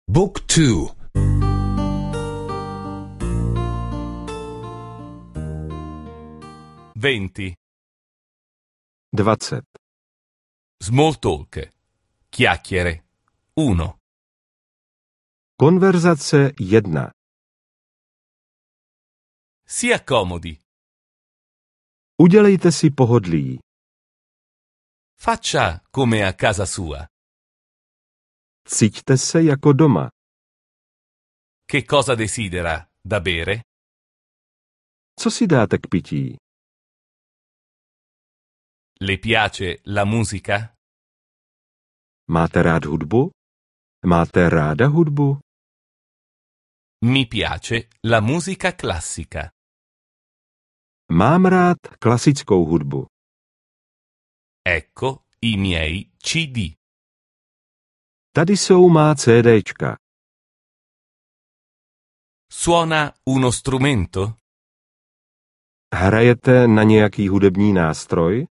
Book 2. 20. 20. Small talk. Chiacchiere. 1. Konverzace 1. Si accomodi. Udělejte si pohodlí. Faccia come a casa sua. Cíťte se jako doma. Che cosa desidera da bere? Co si dáte k pití? Le piace la musica? Máte rád hudbu? Máte ráda hudbu? Mi piace la musica classica. Mám rád klasickou hudbu. Ecco i miei CD. Tady jsou má CDčka. Suona uno strumento? Hrajete na nějaký hudební nástroj?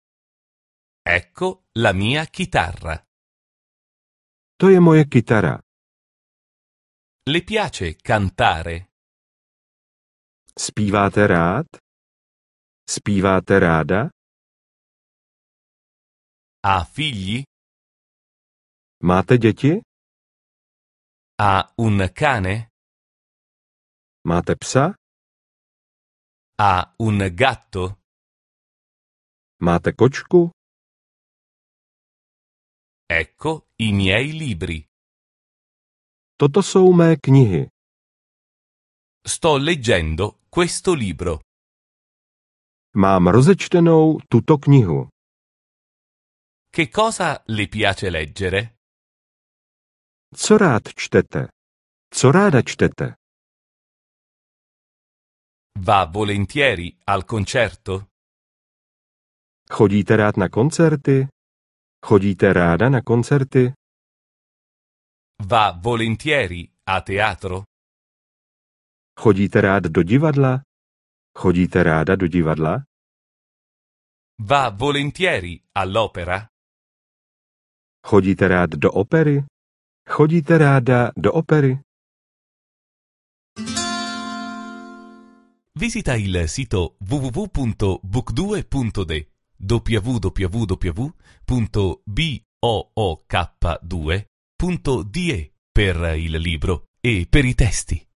Ecco la mia chitarra. To je moje kytara. Le piace cantare? Zpíváte rád? Zpíváte ráda? Ha figli? Máte děti? Ha un cane? Máte psa? Ha un gatto? Máte kočku? Ecco i miei libri. Toto jsou mé knihy. Sto leggendo questo libro. Mám rozečtenou tuto knihu. Che cosa le piace leggere? Co rád čtete? Co ráda čtete? Va volentieri al concerto? Chodíte rád na koncerty? Chodíte ráda na koncerty? Va volentieri a teatro? Chodíte rád do divadla? Chodíte ráda do divadla? Va volentieri all'opera? Chodíte rád do opery? Chodíte ráda do opery? Visita il sito www.book2.de www.book2.de per il libro e per i testi.